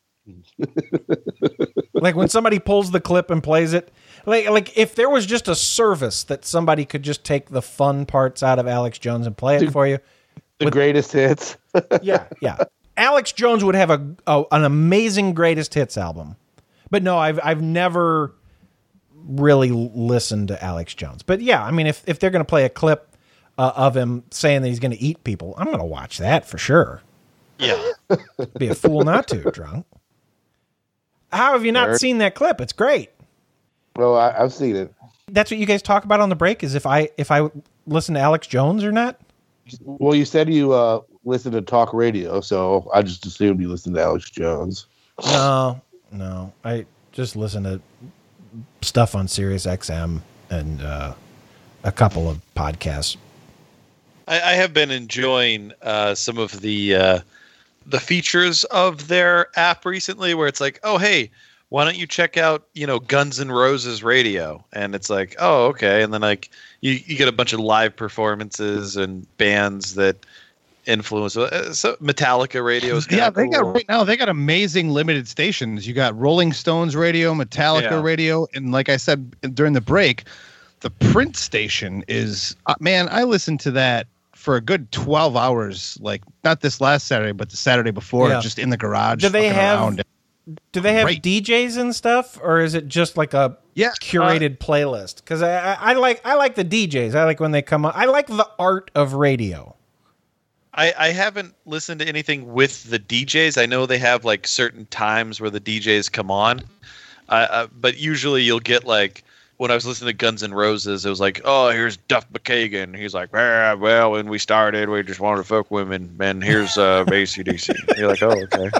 Like when somebody pulls the clip and plays it, like if there was just a service that somebody could just take the fun parts out of Alex Jones and play it for you, the greatest hits. yeah. Alex Jones would have an amazing greatest hits album, but no, I've never really listened to Alex Jones. But yeah, I mean, if they're going to play a clip of him saying that he's going to eat people, I'm going to watch that for sure. Yeah, be a fool not to. Drunk. How have you not seen that clip? It's great. Well, I've seen it. That's what you guys talk about on the break. Is if I listen to Alex Jones or not. Well, you said you listen to talk radio, so I just assumed you listened to Alex Jones. No, I just listen to stuff on Sirius XM and a couple of podcasts. I have been enjoying some of the features of their app recently, where it's like, oh, hey, why don't you check out Guns N' Roses radio? And it's like, oh, okay, and then like you get a bunch of live performances and bands that influence. So Metallica radio is they got amazing limited stations. You got Rolling Stones radio, Metallica radio, and like I said during the break, the Prince station is man. I listen to that for a good 12 hours, like not this last Saturday, but the Saturday before, Yeah. just in the garage. Do they fucking have around. Great. DJs and stuff, or is it just like a curated playlist? Because I like the DJs. I like when they come on. I like the art of radio. I haven't listened to anything with the DJs. I know they have like certain times where the DJs come on, but usually you'll get like, when I was listening to Guns N' Roses, it was like, oh, here's Duff McKagan. He's like, well, when we started, we just wanted to fuck women. And here's AC/DC. You're like, oh, okay.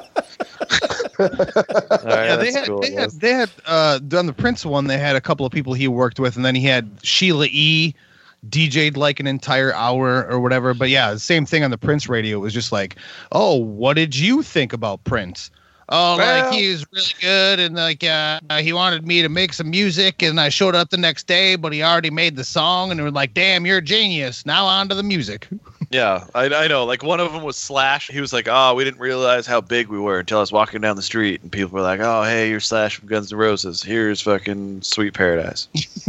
Yeah, they had on the Prince one, they had a couple of people he worked with, and then he had Sheila E. DJ'd like an entire hour or whatever. But yeah, the same thing on the Prince radio. It was just like, oh, what did you think about Prince? Oh, like he was really good, and like he wanted me to make some music, and I showed up the next day, but he already made the song, and they were like, damn, you're a genius. Now on to the music. Yeah, I know. Like one of them was Slash. He was like, oh, we didn't realize how big we were until I was walking down the street, and people were like, oh, hey, you're Slash from Guns N' Roses. Here's fucking Sweet Paradise.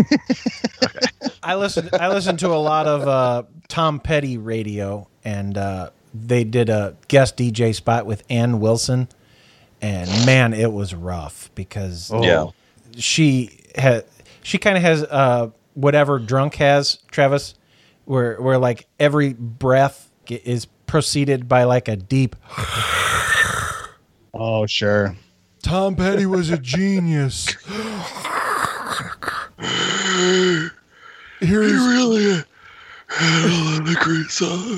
I listened to a lot of Tom Petty radio, and they did a guest DJ spot with Ann Wilson. And man, it was rough because she kind of has whatever Drunk has, Travis, where like every breath is preceded by like a deep. Oh, sure. Tom Petty was a genius. He really had a lot of great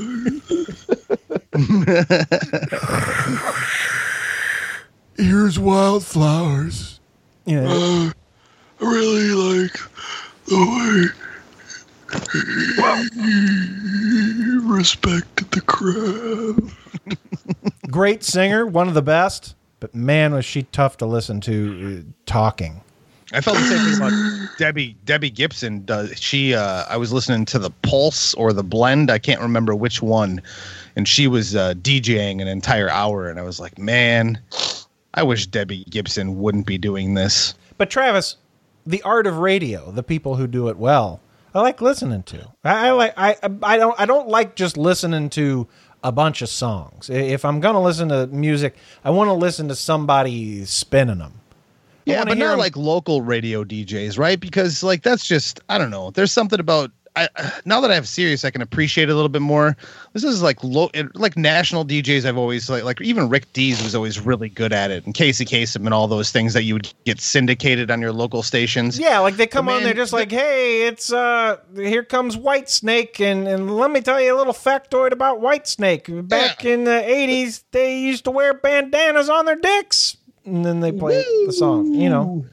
songs. Here's Wildflowers. Yeah. I really like the way he respected the craft. Great singer, one of the best, but man, was she tough to listen to talking. I felt the same thing about Debbie Gibson. I was listening to the Pulse or the Blend. I can't remember which one. And she was DJing an entire hour. And I was like, man, I wish Debbie Gibson wouldn't be doing this. But Travis, the art of radio, the people who do it well, I like listening to. I don't like just listening to a bunch of songs. If I'm going to listen to music, I want to listen to somebody spinning them. Yeah, but not like local radio DJs, right? Because like that's just, I don't know. There's something about now that I have Sirius, I can appreciate it a little bit more. This is like like national DJs. I've always like even Rick Dees was always really good at it, and Casey Kasem and all those things that you would get syndicated on your local stations. Yeah, like they come on, they're just like, hey, it's here comes Whitesnake, and let me tell you a little factoid about Whitesnake. Back in the 80s, they used to wear bandanas on their dicks. And then they play the song, you know.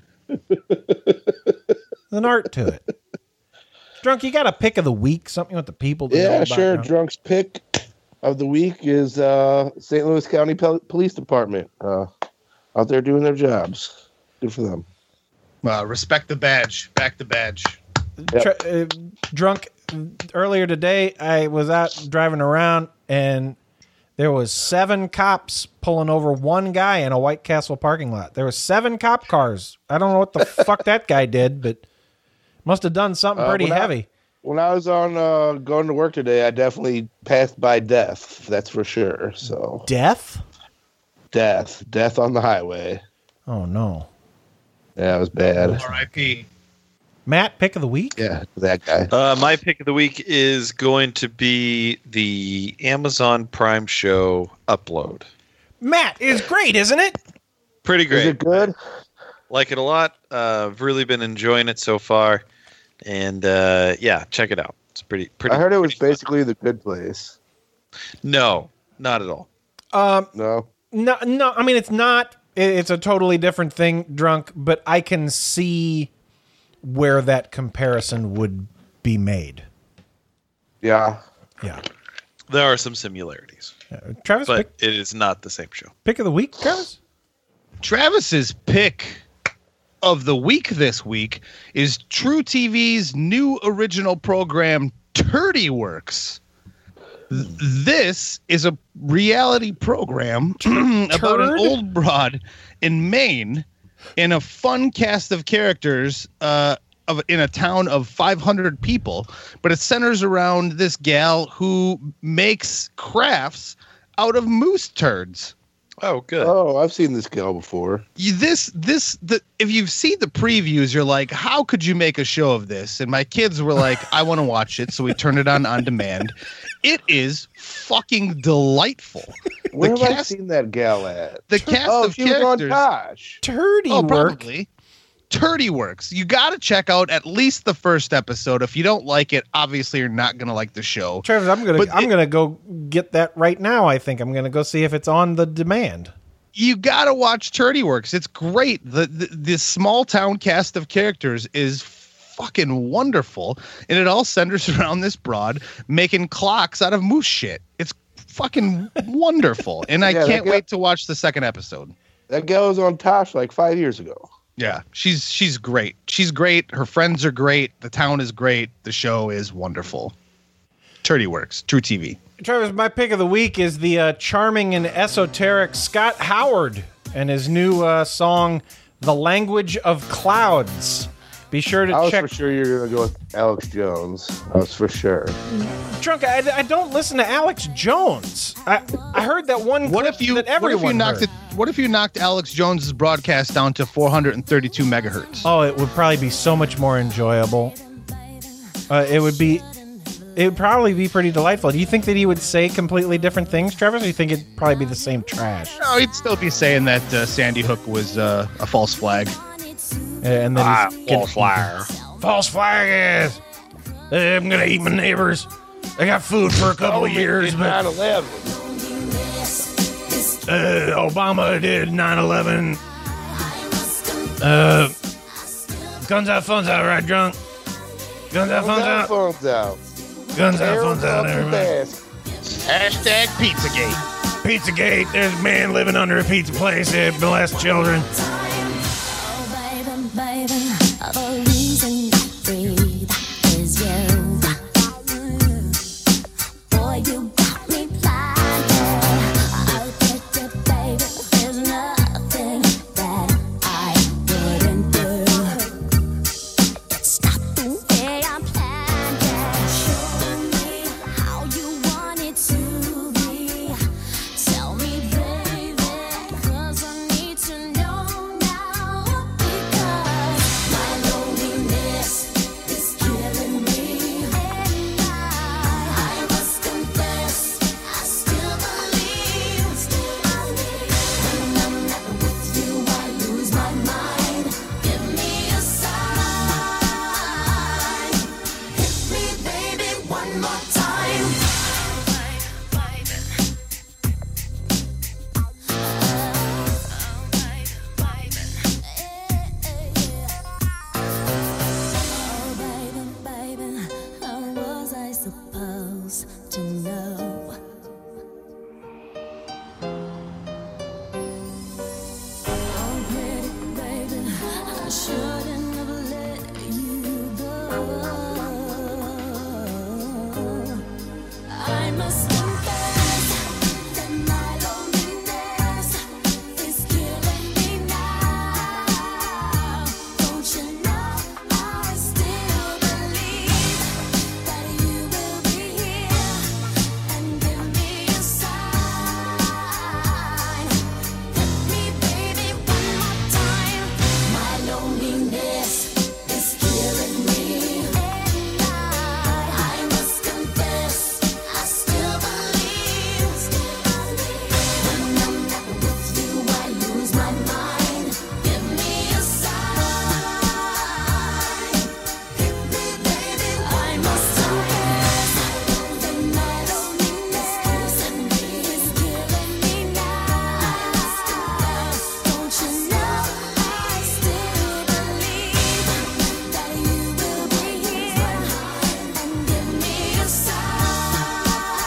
An art to it. Drunk, you got a pick of the week, something with the people to know Yeah, about sure. now? Drunk's pick of the week is St. Louis County Police Department out there doing their jobs. Good for them. Respect the badge. Back the badge. Yep. Drunk, earlier today, I was out driving around, and there was 7 cops pulling over one guy in a White Castle parking lot. There was 7 cop cars. I don't know what the fuck that guy did, but must have done something pretty heavy. When I was on going to work today, I definitely passed by death. That's for sure. So Death on the highway. Oh no. Yeah, it was bad. R.I.P. Matt, pick of the week? Yeah, that guy. My pick of the week is going to be the Amazon Prime show Upload. Matt is great, isn't it? Pretty great. Is it good? Like it a lot. I've really been enjoying it so far. And yeah, check it out. It's pretty. I heard it was basically The Good Place. No, not at all. No. No. I mean, it's not. It's a totally different thing, Drunk. But I can see where that comparison would be made. Yeah. Yeah. There are some similarities. Travis, but it is not the same show. Pick of the week, Travis? Travis's pick of the week this week is True TV's new original program, Turdy Works. This is a reality program about an old broad in Maine in a fun cast of characters in a town of 500 people, but it centers around this gal who makes crafts out of moose turds. Oh, good. Oh, I've seen this gal before. If you've seen the previews, you're like, how could you make a show of this? And my kids were like, I want to watch it, so we turned it on demand. It is fucking delightful. Where have I seen that gal at? The cast of she was characters. on Tosh. Turdy work. Probably. Turdy Works. You got to check out at least the first episode. If you don't like it, obviously you're not going to like the show. Travis, I'm gonna go get that right now. I think I'm gonna go see if it's on the demand. You got to watch Turdy Works. It's great. The small town cast of characters is fucking wonderful, and it all centers around this broad making clocks out of moose shit. It's fucking wonderful, and I can't wait to watch the second episode. That gal was on Tosh like 5 years ago. Yeah, she's great. She's great. Her friends are great. The town is great. The show is wonderful. Turdy Works, True TV. Travis, my pick of the week is the charming and esoteric Scott Howard and his new song, "The Language of Clouds." Be sure to check. I was for sure you're going to go with Alex Jones. I was for sure. Drunk, I don't listen to Alex Jones. I heard that one clip that everyone heard. What if you knocked Alex Jones's broadcast down to 432 megahertz? Oh, it would probably be so much more enjoyable. It would probably be pretty delightful. Do you think that he would say completely different things, Travis, or do you think it'd probably be the same trash? No, he'd still be saying that Sandy Hook was a false flag. And then false flag. False flag is. I'm going to eat my neighbors. I got food for a couple of years. 9/11. Obama did 9/11. Guns out, phones out, right, drunk? Guns out, phones out. Phones out. Guns out, phones out, everybody. Hashtag Pizzagate. Pizzagate. There's a man living under a pizza place. It molests children. The reason I breathe is you. Boy, you got me blinded. I'll get you, baby. There's nothing that I wouldn't do. It's not the way I planned it. Show me how you want it to be. Tell me, baby, 'cause I need to know now. Because my loneliness is killing me, and I must confess, I still believe. When I'm not with you, I lose my mind. Give me a sign. Hit me, baby, one more time. Oh, baby, how was I supposed to know? Oh, pretty baby, I shouldn't have let you go. I must confess that my loneliness is killing me now. Don't you know I still believe that you will be here and give me a sign. Hit me, baby, one more time. My loneliness is killing me, and I must confess, I still believe. When I'm not with you, I lose my mind. Give me a sign. Hit me, baby, I must confess that my loneliness is killing me now. Don't you know I still believe that you will be here and give me a sign.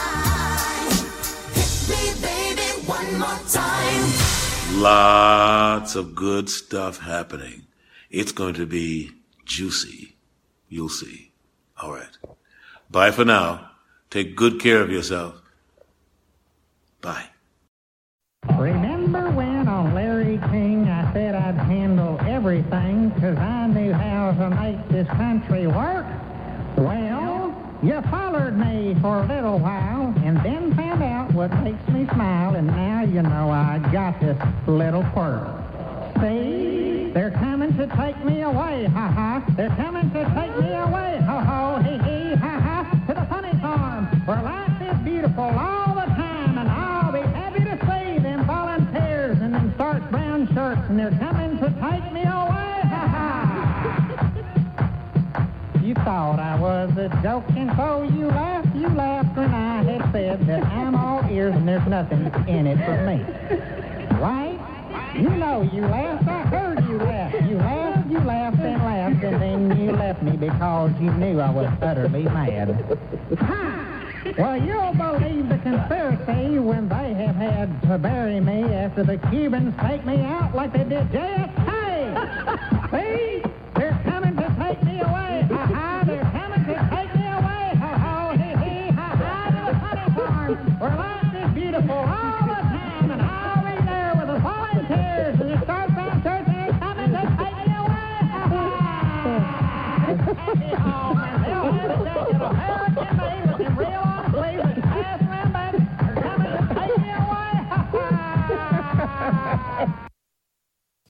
Hit me, baby, one more time. Lots of good stuff happening. It's going to be juicy. You'll see. All right. Bye for now. Take good care of yourself. Bye. Remember when on Larry King I said I'd handle every everything, 'cause I knew how to make this country work. Well, you followed me for a little while and then found out what makes me smile, and now you know I got this little quirk. See, they're coming to take me away, ha-ha. They're coming to take me away, ho-ho, hee-hee, ha-ha, to the funny farm where life is beautiful all the time, and I'll be happy to see them volunteers and them starch brown shirts, and they're coming to take me away, ha-ha. You thought I was a joke, and so you laughed when I had said that I'm all ears and there's nothing in it for me. Right? You know you laughed, I heard you laugh. You laughed, and then you left me because you knew I was utterly mad. Ha! Well, you'll believe the conspiracy when they have had to bury me after the Cubans take me out like they did JFK. See? They're coming to take me away.